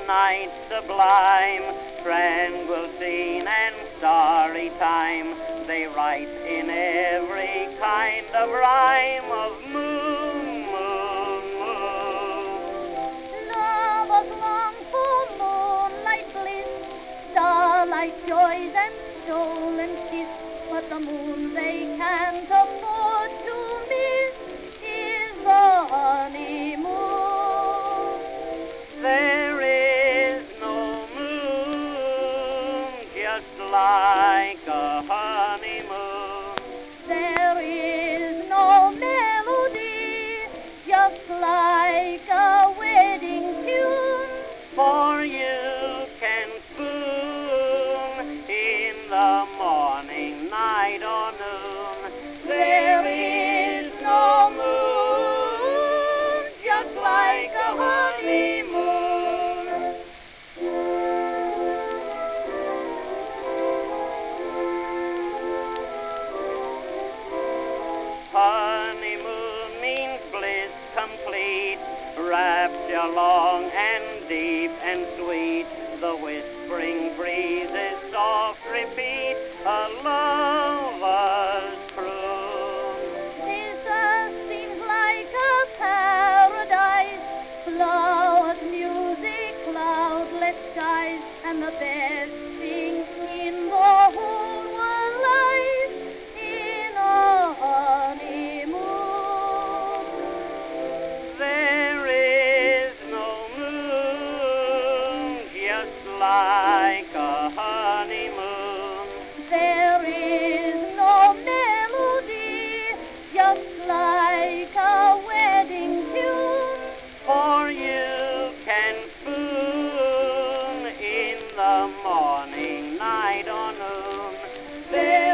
night sublime, tranquil scene and starry time, they write in every kind of rhyme of moon, moon, moon. Lovers long for moonlight bliss, starlight joys and stolen kiss, but the moon they can't afford to miss is the honeymoon. There is no moon just like a honeymoon. There is no melody just like a wedding tune, For you can spoon in the morning, night or noon. there is no moon just like a honeymoon. Honeymoon means bliss complete, rapture long and deep and sweet. The whispering breezes soft repeat a lover's croon. This earth seems like a paradise, flowers, music, cloudless skies, and the best thing in the whole world lies in a honeymoon. There is no moon just like a honeymoon. There is no melody just like a wedding tune, For you can spoon in the morning, night or noon. There